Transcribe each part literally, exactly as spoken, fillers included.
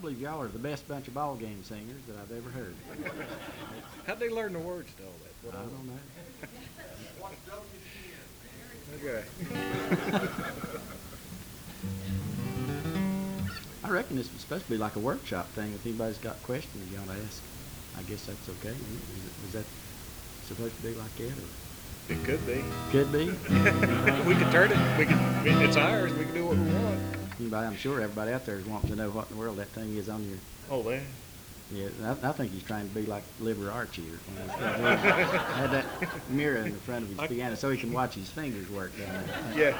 believe y'all are the best bunch of ball game singers that I've ever heard. How'd they learn the words to all that? What I all- don't know. Okay. I reckon this was supposed to be like a workshop thing. If anybody's got questions you want to ask, I guess that's okay. Is it- Was that supposed to be like that? Or? It could be. Could be. We could turn it. We could. It's ours. We can do what we want. Anybody, I'm sure everybody out there is wanting to know what in the world that thing is on your. Oh, there. Yeah, I, I think he's trying to be like Liber Archie or something. Had that mirror in the front of his I- piano so he can watch his fingers work down there. Yeah.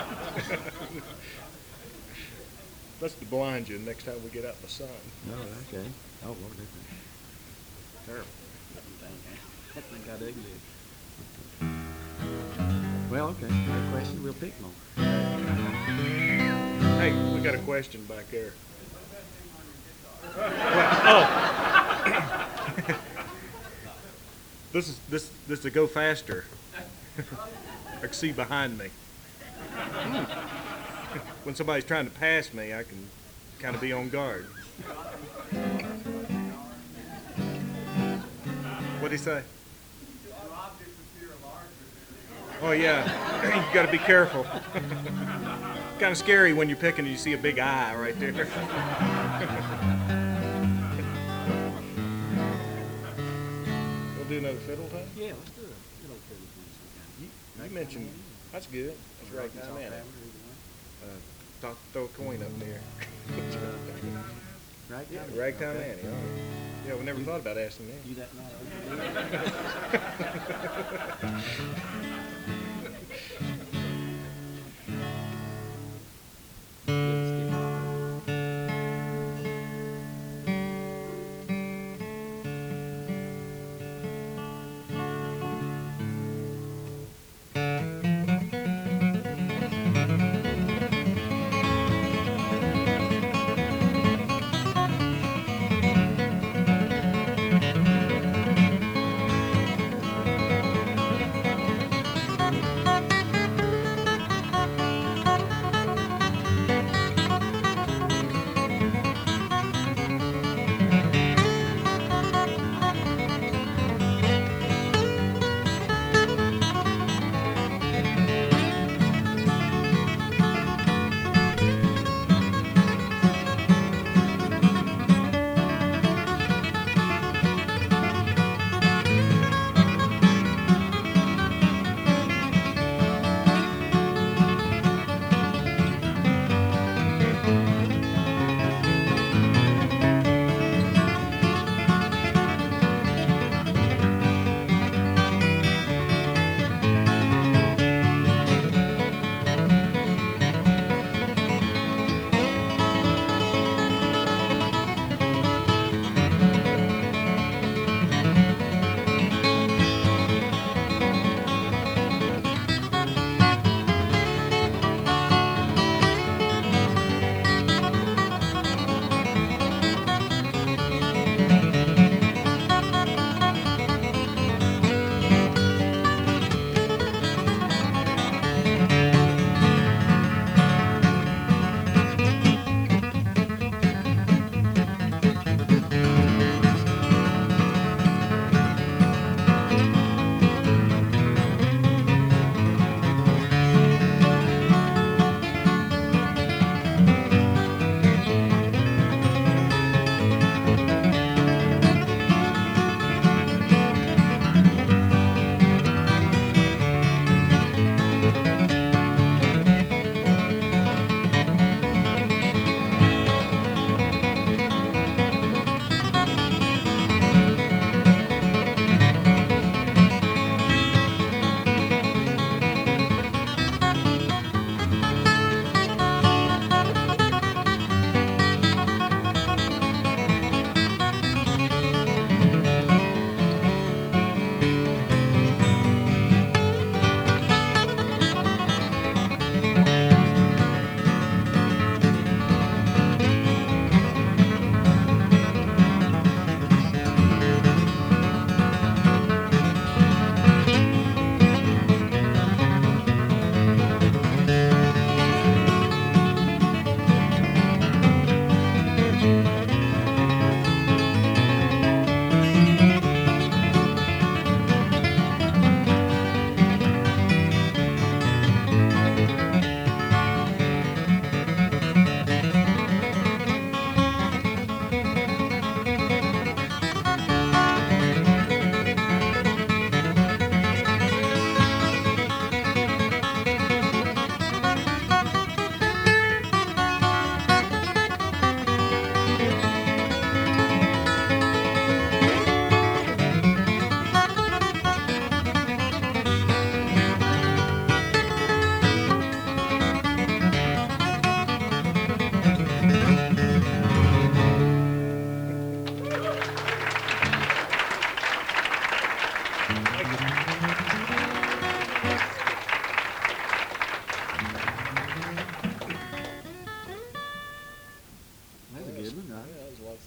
That's to blind you next time we get out in the sun. Oh, okay. Oh, Lord, that's terrible. That thing got ugly. Well, okay. Great question. We'll pick more. Hey, we got a question back there. Well, oh. This is this this to go faster. I can see behind me. When somebody's trying to pass me, I can kind of be on guard. What'd he say? Oh yeah, you got to be careful. Kind of scary when you're picking and you see a big eye right there. We'll do another fiddle time. Yeah, let's do it. Good old fiddle thing sometime. You, you mentioned that's good. That's right Arkansas time in it. Tavern, either one. Uh, throw, throw a coin up there. Right? Yeah, Tommy? ragtime Okay. Annie. Oh. Yeah, we never thought about asking that. You that night.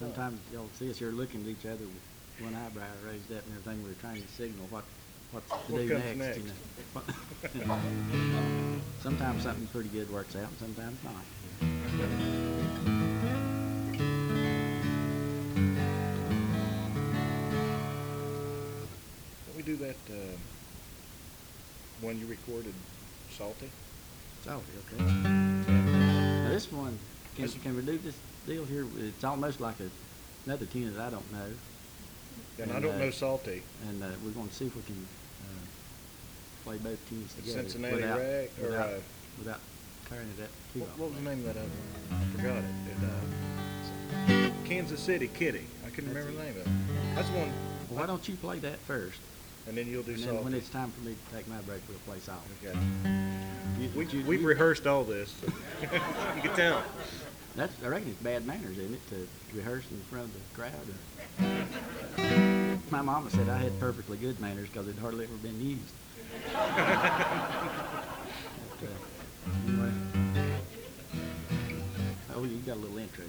sometimes y'all see us here looking at each other with one eyebrow raised up and everything. We're trying to signal what, what's to What do comes next, you next. know. Sometimes something pretty good works out, and sometimes not. Can we do that, uh, one you recorded, Salty? Salty, okay. Now this one, can, This- can we do this deal here? It's almost like a, another tune that I don't know. And I And, don't uh, know Salty. And uh, we're going to see if we can uh, play both tunes together. Cincinnati without, Rag, or, without, uh, without tearing it up too What, often. what was the name of that other one? I forgot it. It, uh, Kansas City Kitty. I couldn't That's remember it. the name of it. That's one. Well, why don't you play that first? And then you'll do And Salty. then when it's time for me to take my break, we'll play Salty. Okay. You- We, you- we've you- rehearsed all this. So you can tell. That's, I reckon it's bad manners, isn't it, to rehearse in front of the crowd? Or... My mama said I had perfectly good manners because it hardly ever been used. But, uh, anyway. Oh, you got a little intro.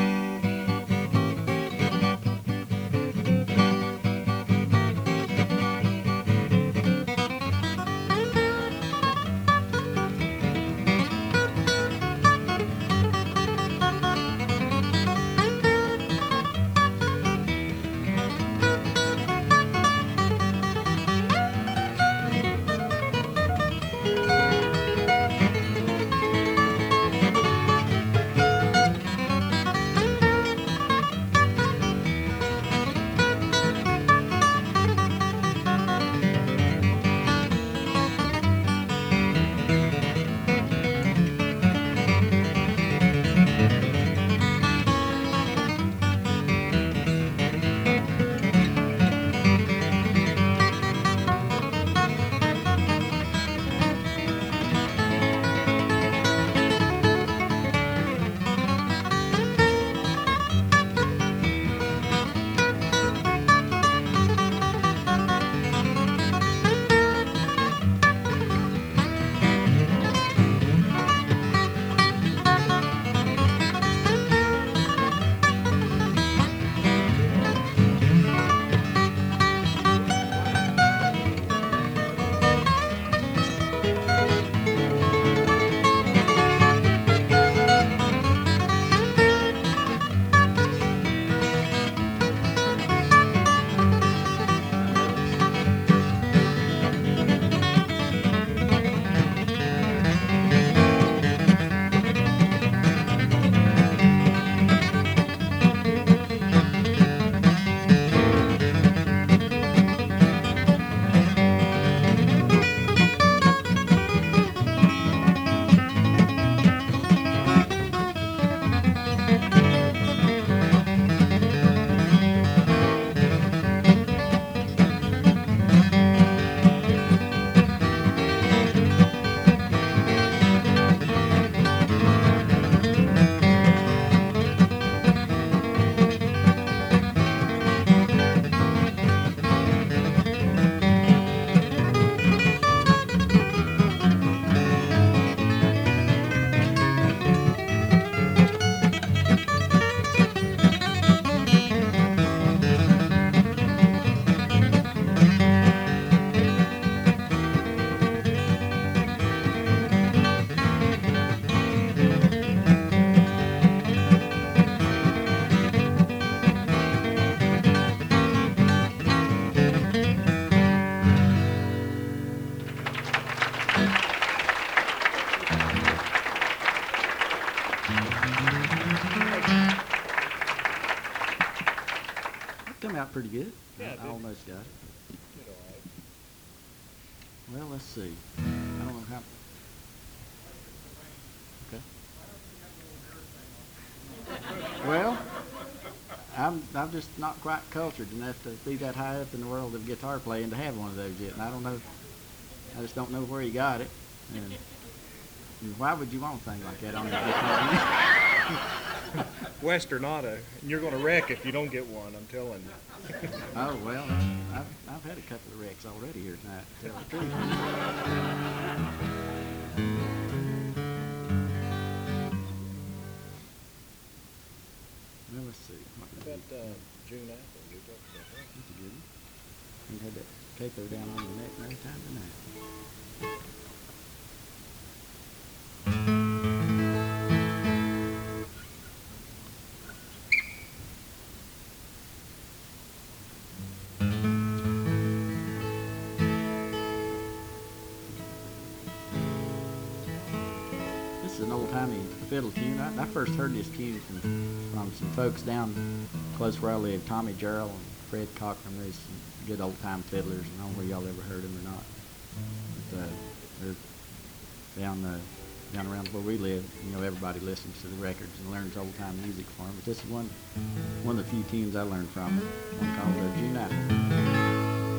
Come out pretty good. Yeah, it I, I did. almost got it. Did all right. Well, let's see. I don't know how. Okay. Well, I'm I'm just not quite cultured enough to be that high up in the world of guitar playing to have one of those yet, and I don't know. I just don't know where he got it. And, and why would you want a thing like that on your guitar? Western auto. And you're going to wreck if you don't get one, I'm telling you. Oh, well, I've, I've had a couple of wrecks already here tonight, to tell the truth. Well, let's see. What can uh, June apple, we talked about that. That's a good one. You had that capo down on the neck no time tonight. This is an old-timey fiddle tune. I, I first heard this tune from, from some folks down close where I live, Tommy Jarrell and Fred Cochran. They're some good old-time fiddlers. I don't know where y'all ever heard them or not. But, uh, they're down, uh, down around where we live. You know, everybody listens to the records and learns old-time music for them. But this is one, one of the few tunes I learned from it. One called uh, June Apple.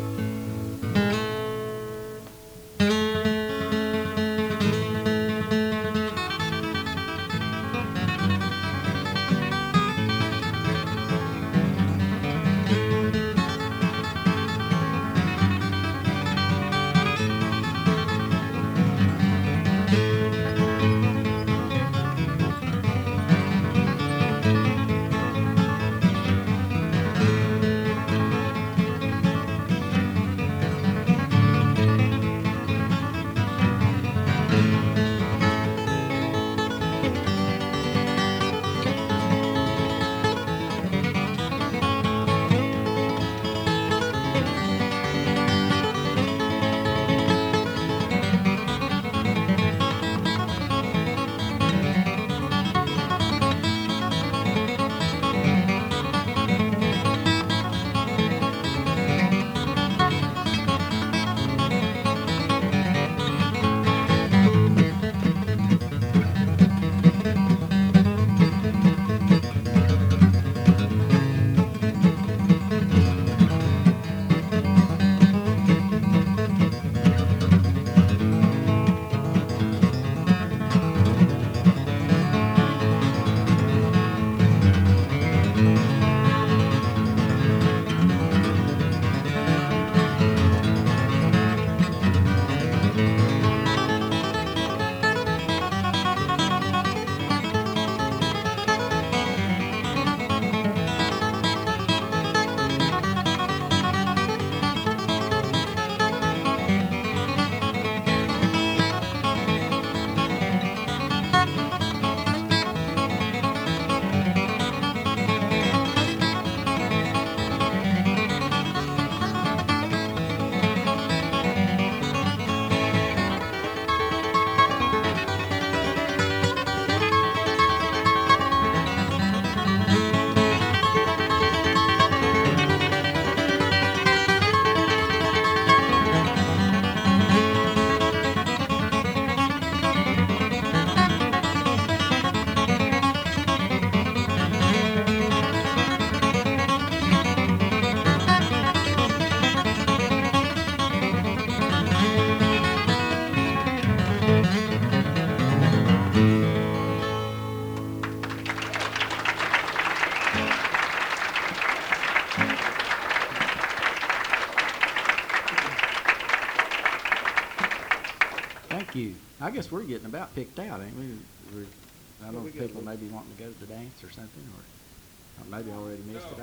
Thank you. I guess we're getting about picked out, ain't we? We're, I don't know we if got a people little- maybe wanting to go to the dance or something, or, or maybe already missed it. I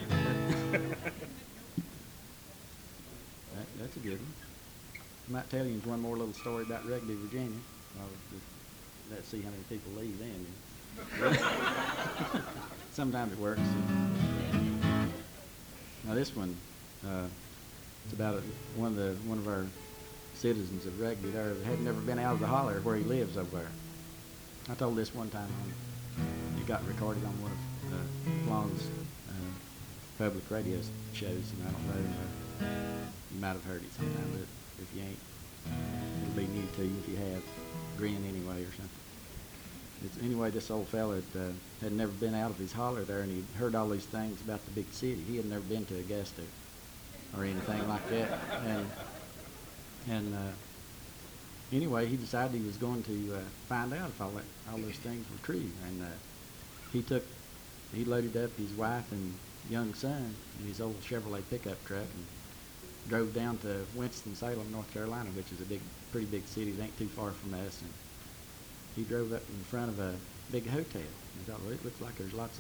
don't know. That, that's a good one. I might tell you one more little story about Rugby, Virginia. I'll just, let's see how many people leave then. Sometimes it works. Now this one, uh, it's about a, one of the one of our citizens of Rugby there that had never been out of the holler where he lives over there. I told this one time on, it got recorded on one of uh, Long's uh, public radio shows, and I don't know, uh, you might have heard it sometime, but if you ain't, it'll be new to you if you have. Grin anyway or something. It's, anyway, this old fella had, uh, had never been out of his holler there, and he'd heard all these things about the big city. He had never been to Augusta or anything like that. And and uh, anyway, he decided he was going to uh, find out if all that, all those things were true. And uh, he took, he loaded up his wife and young son in his old Chevrolet pickup truck and drove down to Winston-Salem, North Carolina, which is a big, pretty big city. It ain't too far from us. And he drove up in front of a big hotel. He thought, well, it looks like there's lots of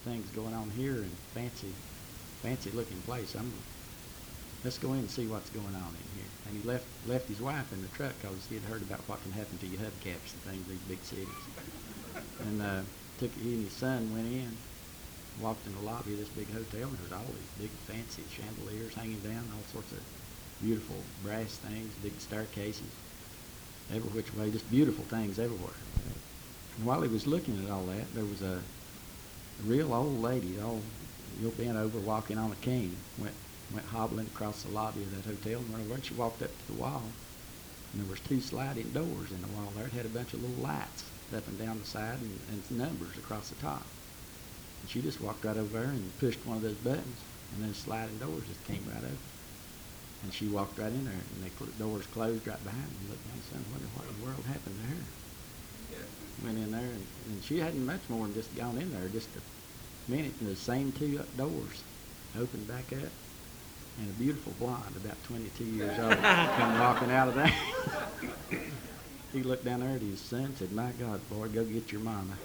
things going on here and fancy, fancy looking place. I'm, let's go in and see what's going on in here. And he left left his wife in the truck because he had heard about what can happen to your hubcaps and things in these big cities. And uh, took he and his son went in, walked in the lobby of this big hotel, and there's all these big fancy chandeliers hanging down, all sorts of beautiful brass things, big staircases, every which way, just beautiful things everywhere. And while he was looking at all that, there was a, a real old lady, all real bent over, walking on a cane, went went hobbling across the lobby of that hotel, and when she walked up to the wall, and there was two sliding doors in the wall there. It had a bunch of little lights up and down the side and, and numbers across the top. And she just walked right over there and pushed one of those buttons, and those sliding doors just came right open. And she walked right in there, and the cl- doors closed right behind me. Looked down and said, "Wonder what in the world happened to her." Went in there, and, and she hadn't much more than just gone in there, just a minute, and the same two up doors opened back up, and a beautiful blonde, about twenty-two years old, come walking out of there. He looked down there at his son and said, "My God, boy, go get your mama."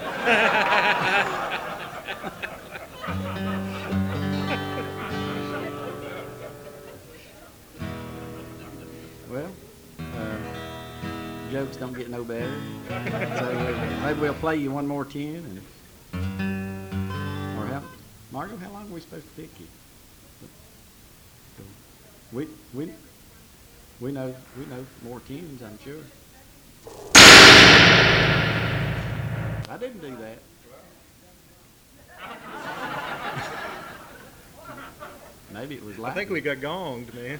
Well, uh, jokes don't get no better. So uh, maybe we'll play you one more tune. And, or how, Margo, how long are we supposed to pick you? We we we know we know more tunes, I'm sure. I didn't do that. Maybe it was I lightning. think we got gonged, man.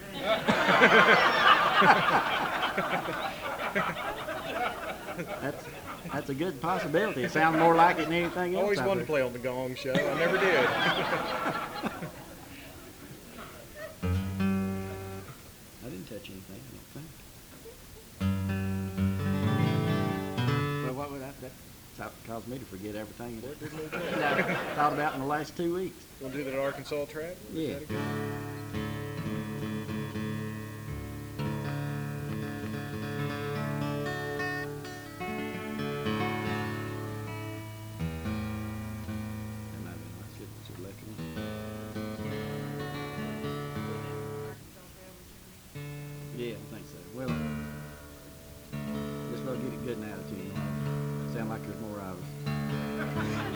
That's that's a good possibility. It sounds more like it than anything I else. always out wanted to there. play on the gong show. I never did. I didn't touch anything, I don't think. Well, what would that, that caused me to forget everything What that did we do? I thought about in the last two weeks. Gonna do that Arkansas trap? Yeah. Is that again? That might be, I should, should look at it. Yeah, I think so. Well, just we'll get a good attitude. Sound like there's more of us.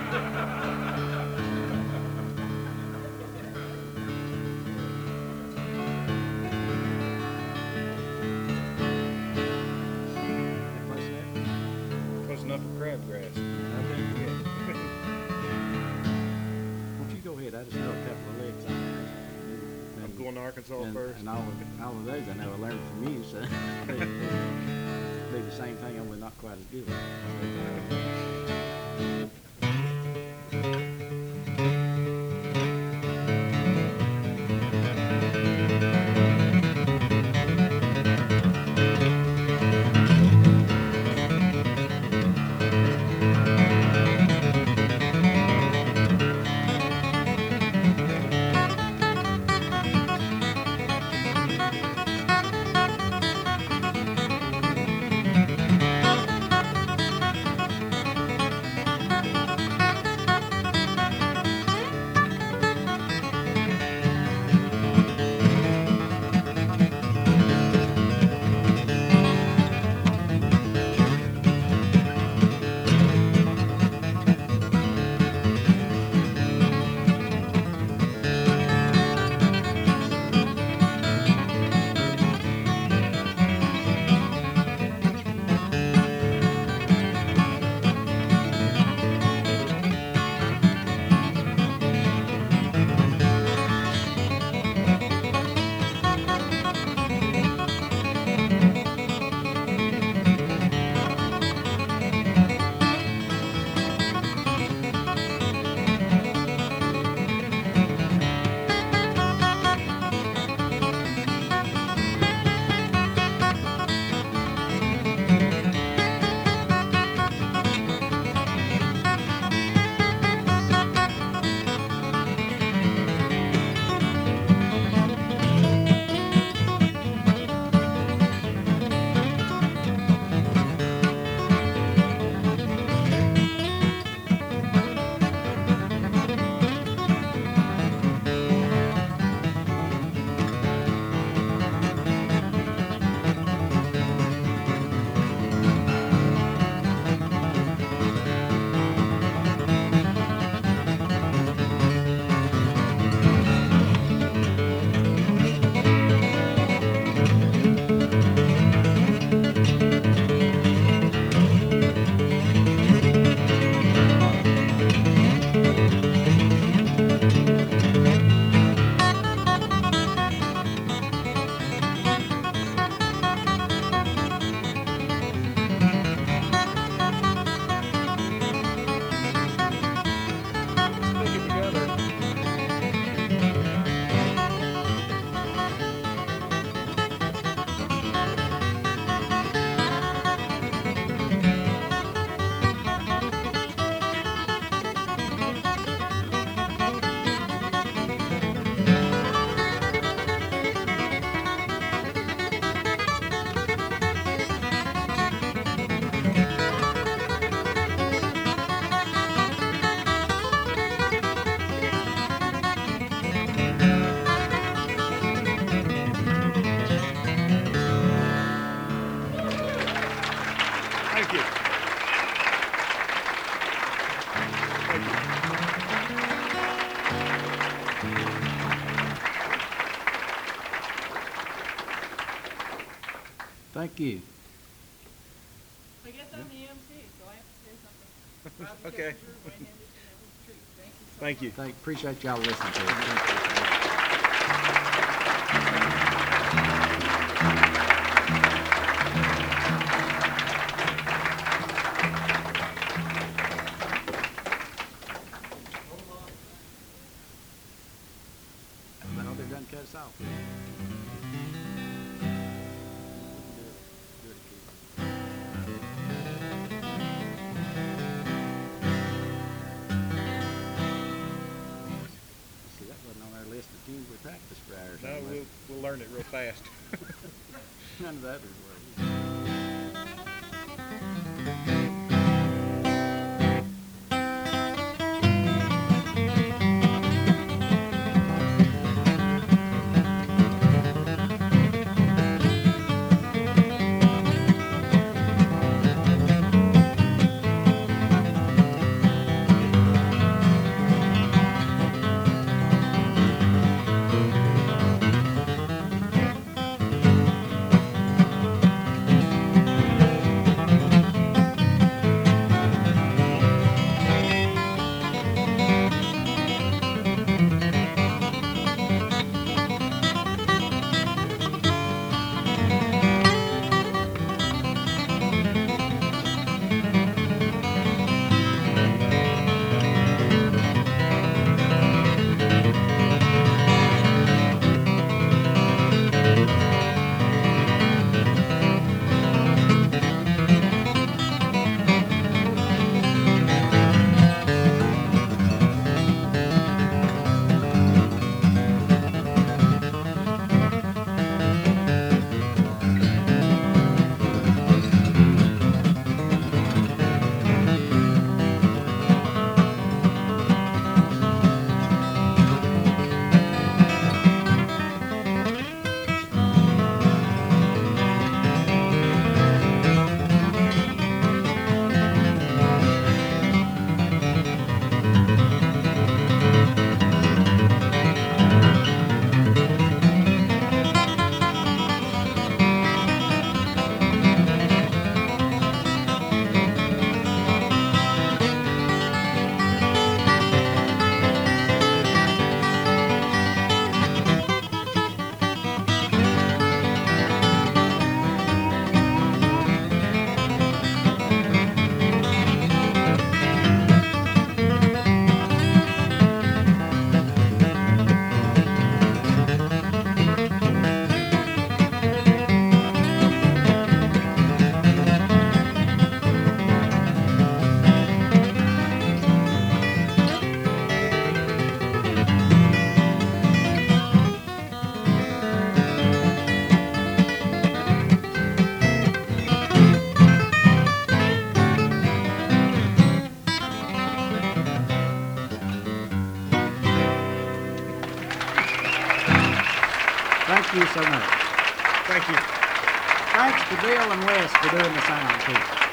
That close enough? Close enough for crabgrass. Okay. Won't you go ahead? I just know a couple of licks on there. I'm going to Arkansas and, first. and all of all of those I know I learned from you, so they, they do the same thing, only not quite as good. Thank you. Thank you. I guess I'm the M C, so I have to say something. Bobby Okay. Kessinger, Wayne Henderson, Evans Street. Thank you so Thank you. Thank, appreciate y'all listening to us. Well, they're done cut us off. Do it- do it again. See, that wasn't on our list of tunes we practiced for hours. No, was we'll, it? we'll learn it real fast. None of the others were. Thank you so much. Thank you. Thanks to Bill and Wes for doing the sound too.